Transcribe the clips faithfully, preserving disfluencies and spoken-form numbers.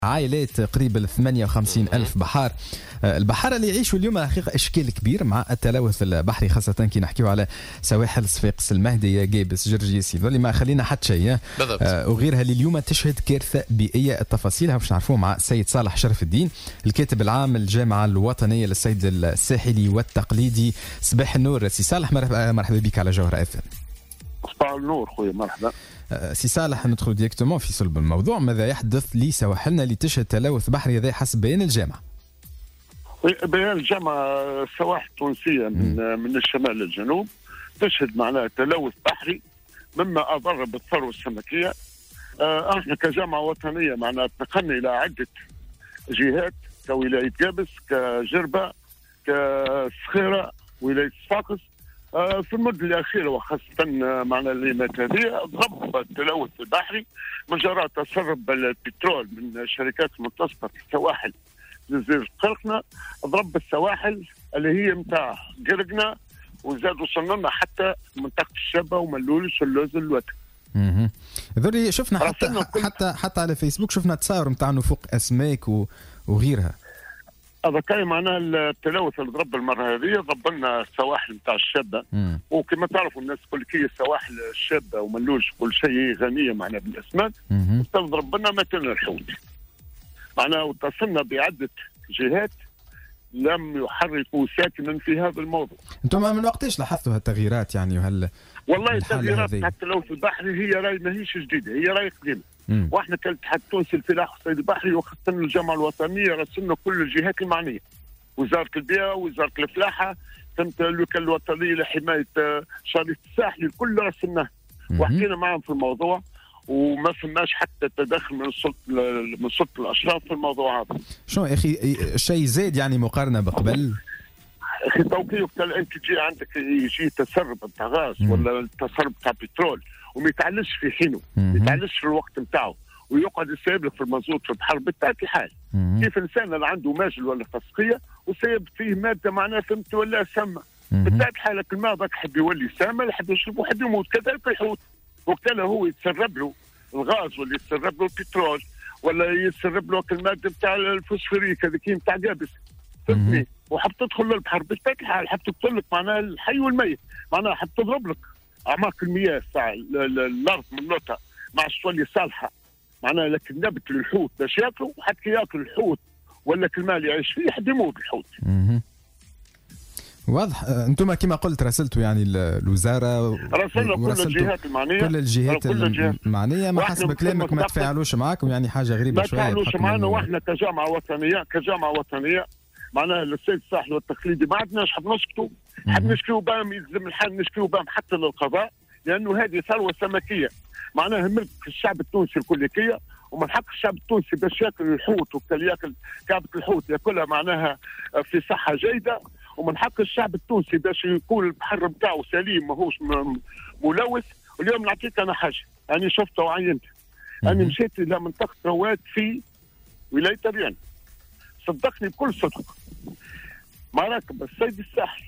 عائلات قريب ل ثمانية وخمسين ألف بحار. البحارة اللي يعيشوا اليوم حقيقة إشكال كبير مع التلوث البحري، خاصة كي نحكيو على سواحل صفاقس، المهدية، جابس، جرجيسي، ذولي ما خلينا حتى شيء آه وغيرها اللي اليوم تشهد كارثة بيئية. التفاصيل باش نعرفوه مع السيد صالح شرف الدين، الكاتب العام الجامعة الوطنية للصيد الساحلي والتقليدي. صباح النور سي صالح، مرحبا بك على جوهر اف ام. صباح النور خويا، مرحبا. سي صالح، ندخل ديريكتومون في صلب الموضوع. ماذا يحدث لسواحلنا اللي تشهد تلوث بحري هذا حسب بيان الجامعة؟ بيان الجامعة السواحل التونسية من, من الشمال للجنوب تشهد معناها تلوث بحري مما أضر بالثروة السمكية. آه احنا كجامعة وطنية معناها اتنقلنا إلى عدة جهات كولاية جابس، كجربة، كسخيرة، ولاية صفاقس. آه في المدة الأخيرة وخاصة معنا الليمات هذه ضرب التلوث البحري من جراء تسرب البترول من شركات ملتصقة في السواحل جزيرة قرقنة، ضرب السواحل اللي هي متاع قرقنة، وزاد وصلنا لنا حتى منطقة الشابة وملولش واللوز والوتر. اها ذولي شفنا حتى حتى حتى على فيسبوك شفنا تصاور نتاع نفوق أسماك وغيرها. هذا كان معناه التلوث اللي ضرب المره هذه ضرب لنا السواحل نتاع الشابه، وكما تعرفوا الناس كل كي السواحل الشابه وملوش كل شيء غنيه معنا بالاسماك، وتضرب لنا متن الحوت معناه. واتصلنا بعده جهات لم يحركوا ساكنا في هذا الموضوع. انتم من وقتاش لاحظتوا هالتغييرات يعني؟ وهل والله التغييرات تاع التلوث البحري هي راي ماهيش جديده، هي راي قديمه. مم. واحنا كالاتحاد التونسي للفلاحه والصيد البحري وخاصه الجامعه الوطنيه رسلنا كل الجهات المعنيه، وزاره البيئه، وزاره الفلاحه، فهمت، الوكاله الوطنيه لحمايه شريط الساحلي، الكل رسلناه وحكينا معهم في الموضوع، وما فماش حتى تدخل من السلطه من سلطه الاشراف في الموضوع هذا. شنو يا اخي الشيء زاد يعني مقارنه بقبل؟ اخي توكيل انت تجي عندك يجي تسرب نتاع غاز ولا تسرب نتاع بترول وما يتعلش في حينه، ما يتعلش في الوقت نتاعو، ويقعد يسيب لك في المازوت في البحر بالطبيعه الحال. كيف انسان اللي عنده ماجل ولا فسقيه وسيب فيه ماده معناها فهمت ولا سامه، بالطبيعه الحال الماء ذاك حب يولي سامه، يحب يشرب وحب يموت. كذلك الحوت وقتها هو يتسرب له الغاز ولا يتسرب له البترول ولا يتسرب له الماده نتاع الفوسفوريك هذيك نتاع جابس، فهمتني؟ وحب تدخل للبحر بالطبيعه الحال، حب تقتل لك معناها الحي والميت، معناها حب تضرب لك اعماق المياه تاع الارض من لوطا مع الشوالي صالحه معناها. لكن نبت للحوت باش ياكلوا، حتى ياكل الحوت ولا الماء اللي يعيش فيه حد يموت الحوت. واضح. انتم كما قلت راسلتوا يعني الوزاره، راسلنا كل الجهات المعنيه، كل الجهات المعنيه، ما حسب كلامك ما تفاعلوش معاكم، يعني حاجه غريبه شويه. ما تفاعلوش معنا، واحنا كجامعه وطنيه كجامعه وطنيه معناها للصيد الساحلي والتقليدي ما عندناش حب نسكتوا، حب نشكيو بهم، يلزم الحال نشكيو بهم حتى للقضاء، لانه هذه ثروه سمكيه معناها ملك الشعب التونسي الكليكيه، ومن حق الشعب التونسي باش ياكل الحوت وبالتالي ياكل كعبه الحوت ياكلها معناها في صحه جيده، ومن حق الشعب التونسي باش يكون البحر بتاعه سليم ماهوش ملوث. واليوم نعطيك انا حاجه انا شفتها وعينتها، انا مشيت الى منطقه رواد في ولايه الريان، صدقني بكل صدق مراكب الصيد الساحلي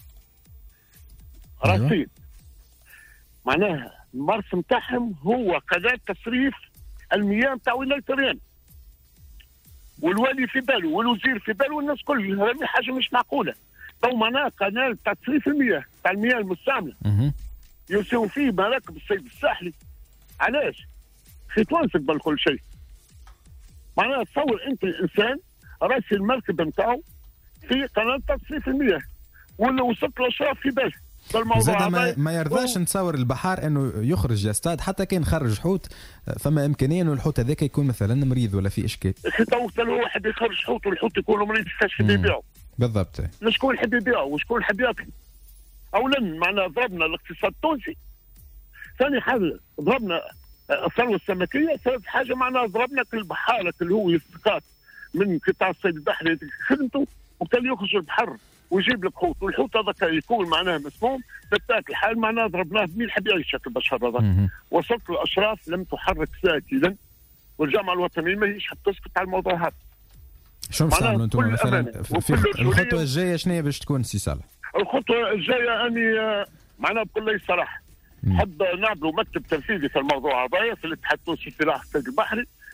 رصيد معناها المرسم نتاعهم هو قناه تصريف المياه نتاع ولايه الريان، والوالي في باله والوزير في باله والناس كل هذه حاجه مش معقوله. تو معناها قناه تصريف المياه تاع المياه المستعمله يساوي فيه مراكب الصيد الساحلي. علاش؟ في تونس قبل كل شيء معناها تصور انت الانسان راسي المركب نتاعو في قناه تصريف المياه ولا وصلت الاشراف في باله بالموضوع ما, ما يرضاش و... نتصور البحار انه يخرج يصطاد، حتى كان خرج حوت فما امكانيه انه الحوت هذاك يكون مثلا مريض ولا في اشكال. اخي تو لو واحد يخرج حوت والحوت يكون مريض كيفاش يحب يبيعه؟ بالضبط. شكون يحب يبيعه وشكون يحب ياكل؟ اولا معناها ضربنا الاقتصاد التونسي، ثاني حاجه ضربنا الثروه السمكيه، ثالث حاجه معناها ضربنا كل بحارك اللي هو يستقاط من قطاع الصيد البحري خدمته وبالتالي يخرج البحر ويجيب لك حوت، والحوت هذاك يكون معناه مسموم بالتاك الحال معناه ضربناه بمين حب يعيش البشر هذا. وصلت الاشراف لم تحرك ساكنا، والجامعه الوطنيه ما هيش تسكت على الموضوع هذا. شنو تعملوا انتم مثلا في الخطوه الجايه؟ شنو هي باش تكون سي صالح؟ الخطوه الجايه اني معناها بكل صراحه حب نعملوا مكتب تنفيذي في الموضوع هذا في الاتحاد التونسي للفلاحه والصيد البحري،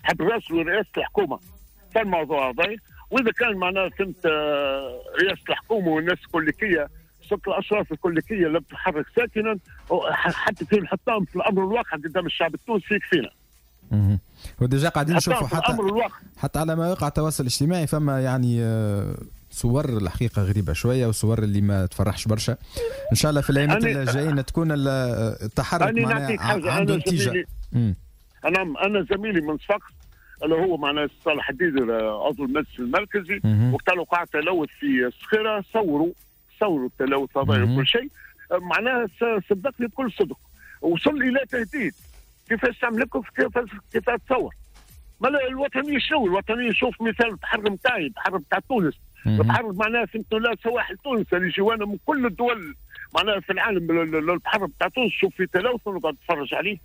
حب يراسلوا رئاسه الحكومه في الموضوع هذا. واذا كان معناها فهمت رئاسه الحكومه والناس الكليكيه سك الاشراف الكليكيه اللي بتحرك ساكنا حتى في نحطهم في الامر الواقع قدام الشعب التونسي يكفينا. اها وديجا قاعدين نشوفوا حتى الواقع. حتى على مواقع التواصل الاجتماعي فما يعني صور الحقيقه غريبه شويه وصور اللي ما تفرحش برشا. ان شاء الله في الايامات الجايين تكون التحرك معناها عنده نتيجه. انا انا زميلي من صفاقس اللي هو معناها صالح حديدي عضو المجلس المركزي وقت له قاعد تلوث في صخيره صوروا صوروا التلوث هذا وكل شيء معناها صدقني بكل صدق وصل الى تهديد كيفاش تعمل لكم كيفاش كيفاش تصور. ما الوطني شنو الوطني شوف مثال البحر نتاعي البحر نتاع تونس البحر معناها فهمت لا سواحل تونس اللي جوانا من كل الدول معناها في العالم البحر نتاع تونس شوف في تلوث ونقعد نتفرج عليه.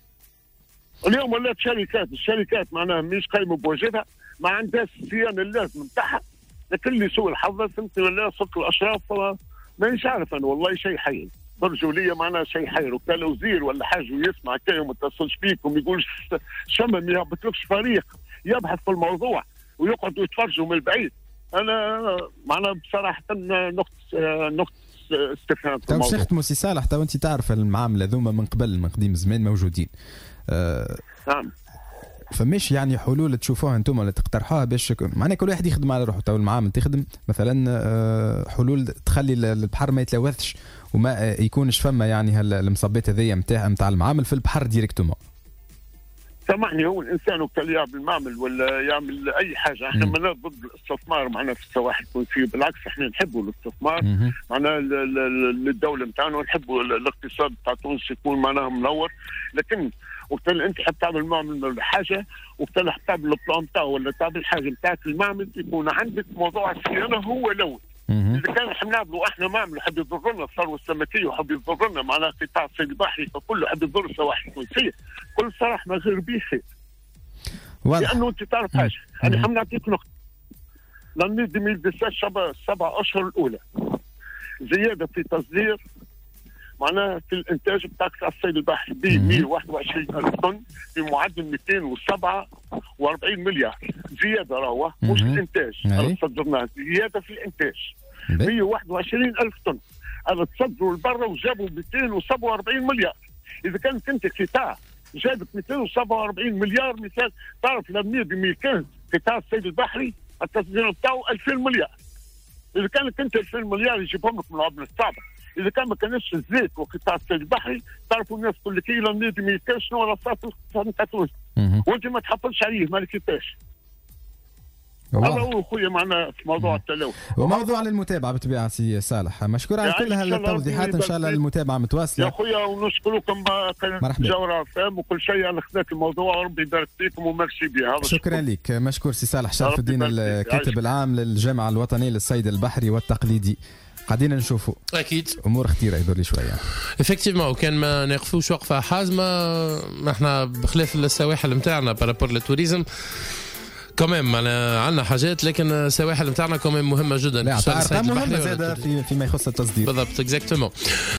اليوم ولات شركات الشركات معناها مش قايمه بواجبها ما عندهاش الصيانه اللازمه نتاعها لكن اللي سوء الحظ فهمت ولا صوت الاشراف مانيش عارف انا والله شيء حي برجوا لي معناها شيء حي وكان وزير ولا حاجه ويسمع كي وما اتصلش بيك وما يقولش شمم ما يهبطلكش فريق يبحث في الموضوع ويقعدوا يتفرجوا من البعيد. انا معناها بصراحه نقطه نقطه استفهام في الموضوع. تو نختموا سي صالح تو انت تعرف المعامله ذوما من قبل من قديم زمان موجودين. أه نعم. فماش يعني حلول تشوفوها انتم ولا تقترحوها باش معناها كل واحد يخدم على روحه. تو المعامل تخدم مثلا حلول تخلي البحر ما يتلوثش وما يكونش فما يعني هالمصبات هذيا نتاع نتاع المعامل في البحر ديريكتومون. سامحني هو الانسان وقت اللي يعمل معمل ولا يعمل اي حاجه احنا ما ضد الاستثمار معنا في السواحل التونسيه بالعكس احنا نحبوا الاستثمار معنا للدوله نتاعنا ونحبوا الاقتصاد تاع تونس يكون معناها منور. لكن وقت اللي انت حاب تعمل معمل حاجه وقت اللي حاب تعمل البلان نتاعو ولا تعمل حاجه نتاعك المعمل يكون عندك موضوع الصيانه هو الاول. اذا كان حاب نعملوا احنا معمل حاب يضر لنا الثروه السمكيه وحاب يضر لنا معناها قطاع الصيد البحري فكله حاب يضر السواحل التونسيه كل صراحه ما غير به خير. لانه انت تعرف حاجه انا حاب نعطيك نقطه لاني ألفين وسبعطاش السبع اشهر الاولى زياده في تصدير معناها في الانتاج بتاع الصيد البحري ب مئة وواحد وعشرين ألف طن بمعدل مئتين وسبعة وأربعين مليار زياده راهو مش الانتاج هذا صدرناه زياده في الانتاج مئة وواحد وعشرين ألف طن هذا تصدروا لبرا وجابوا مئتين وسبعة وأربعين مليار. اذا كانت انت قطاع جابت مئتين وسبعة وأربعين مليار مثال تعرف لما ب ألفين وخمسة قطاع الصيد البحري التصدير بتاعه ألفين مليار. اذا كانت انت ألفين مليار يجيبهم لك من العمله الصعبه. اذا كان ما كانش الزيت وقطاع الصيد البحري تعرفوا الناس تقول لك لما ب ألفين شنو ولا صار الاقتصاد نتاع تونس وانت ما تحفظش عليه مالك كيفاش. هذا هو خويا معنا في موضوع التلوث وموضوع للمتابعه بالطبيعه سي صالح. مشكور على كل هالتوضيحات ان شاء الله المتابعه متواصله يا خويا ونشكركم جوره فهم وكل شيء على خدمه الموضوع وربي يبارك فيكم وميرسي بها. شكرا لك مشكور سي صالح شرف الدين الكاتب العام للجامعه الوطنيه للصيد البحري والتقليدي. قاعدين نشوفوا اكيد امور كثيره يدور لي شويه افكتيفمون وكان ما ناقفوش وقفه حازمه ما احنا بخلاف السواحل نتاعنا بارابور للتوريزم كمان عندنا حاجات لكن السواحل نتاعنا كمان مهمه جدا. لا مهمه زاده فيما يخص التصدير بالضبط اكزاكتومون.